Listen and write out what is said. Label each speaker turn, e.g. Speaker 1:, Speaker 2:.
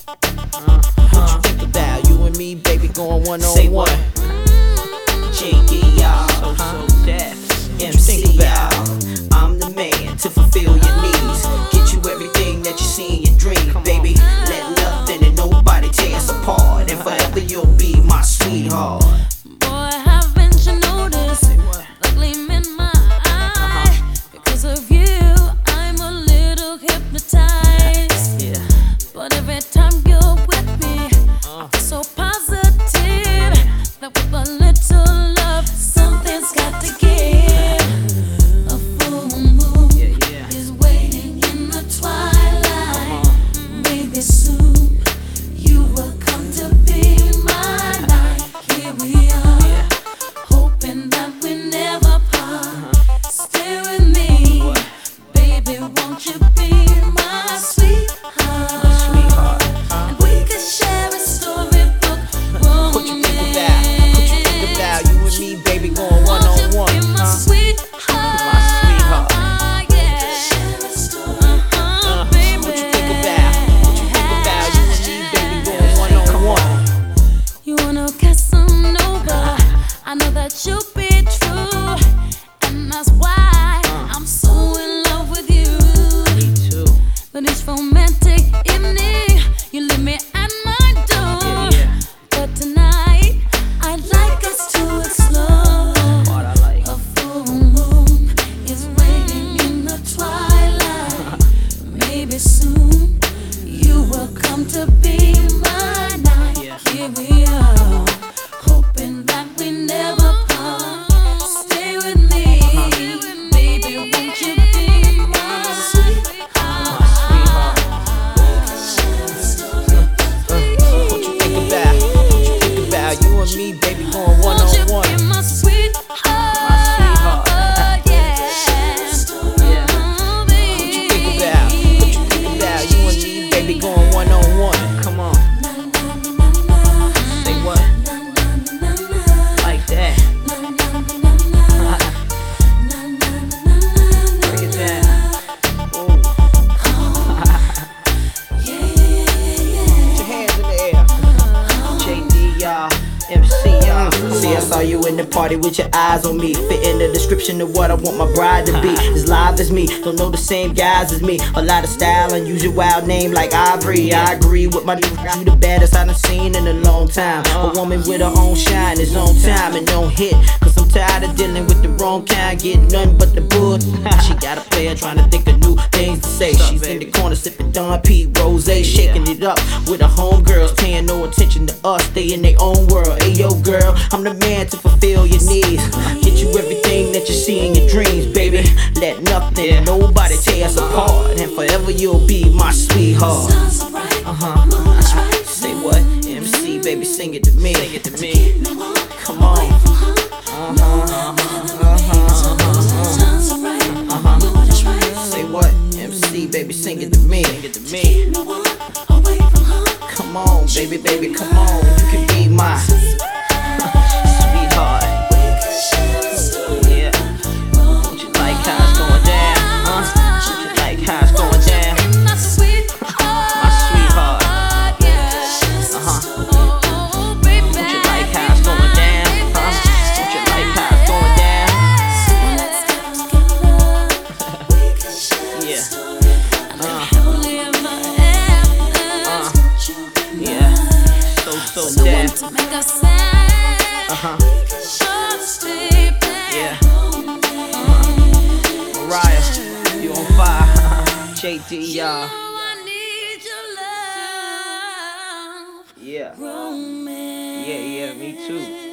Speaker 1: What you think about you and me, baby, going one
Speaker 2: Say
Speaker 1: on
Speaker 2: what?
Speaker 1: one?
Speaker 2: JD, y'all.
Speaker 1: So deaf.
Speaker 2: MC, y'all. I'm the man to fulfill your needs. Get you everything that you see in your dream, baby. Let nothing and nobody tear us apart. And forever you'll be my sweetheart.
Speaker 3: Boy, haven't you noticed the gleam in my eye? Because of you, I'm a little hypnotized.
Speaker 1: Yeah.
Speaker 3: But every time you're with me, I feel so positive that with a little love, something's got to give. A full moon is waiting in the twilight. Maybe soon you will come to be my night. Here we are, hoping that we never part. Stay with me, baby, won't you be my sweetheart? And we could share a storybook romance.
Speaker 1: What you think about? What you think about you and me, baby, going one on one?
Speaker 3: Won't you be my sweetheart?
Speaker 1: My sweetheart.
Speaker 3: Yeah. Share a storybook, baby.
Speaker 1: What you think about? What you think about you and me, baby, going one on one?
Speaker 3: You wanna Casanova? I know that you'll be true, and that's why I'm so in love with you.
Speaker 1: Me too.
Speaker 3: But each romantic evening, you leave me at my door. But tonight, I'd like us to explore.
Speaker 1: What I like.
Speaker 3: A full moon is waiting in the twilight. Maybe soon you will come to be my night. Here we are, hoping that we never part. Stay with me, baby, won't you be my sweetheart?
Speaker 1: What you think about? What you think about you and me, baby, going one
Speaker 3: Won't you
Speaker 1: on one?
Speaker 3: be my sweetheart?
Speaker 1: Yeah. What you think about? What you think about you and me, baby, going one on one? Come on. Say what? Like that. Break it down. Ooh. Put your hands in the air. JD, y'all. MC, y'all. See, I saw you in the party with your eyes on me. Fit in the description of what I want my bride to be. As live as me, don't know the same guys as me. A lot of style, unusual wild name like Ivory. I agree with my new, you the baddest I done seen in a long time. A woman with her own shine is on time and don't hit. Cause I'm tired of dealing with the wrong kind, getting nothing but the bull. She got a player trying to think of new things to say. She's in the corner sipping Don P. Rose, shaking it up with her homegirls, paying no attention to us. They in their own world. Hey yo, girl, I'm the man to fulfill your needs. Get you everything that you see in your dreams, baby. Let nothing, nobody tear us apart. And forever you'll be my sweetheart. Say what? MC, baby, sing it to me. Sing it to me. Come on. Say what? MC, baby, sing it to me. Sing it to me. Come on, baby, baby, come on. You can be my sweetheart. Yeah. Don't you like how it's going down? Don't you like how it's going down? My sweetheart. Don't you like how it's going down? Don't you like how it's going down? Yeah. Yeah. So deaf. Yeah. Mariah, you on fire. JD, y'all. Yeah. Yeah, me too.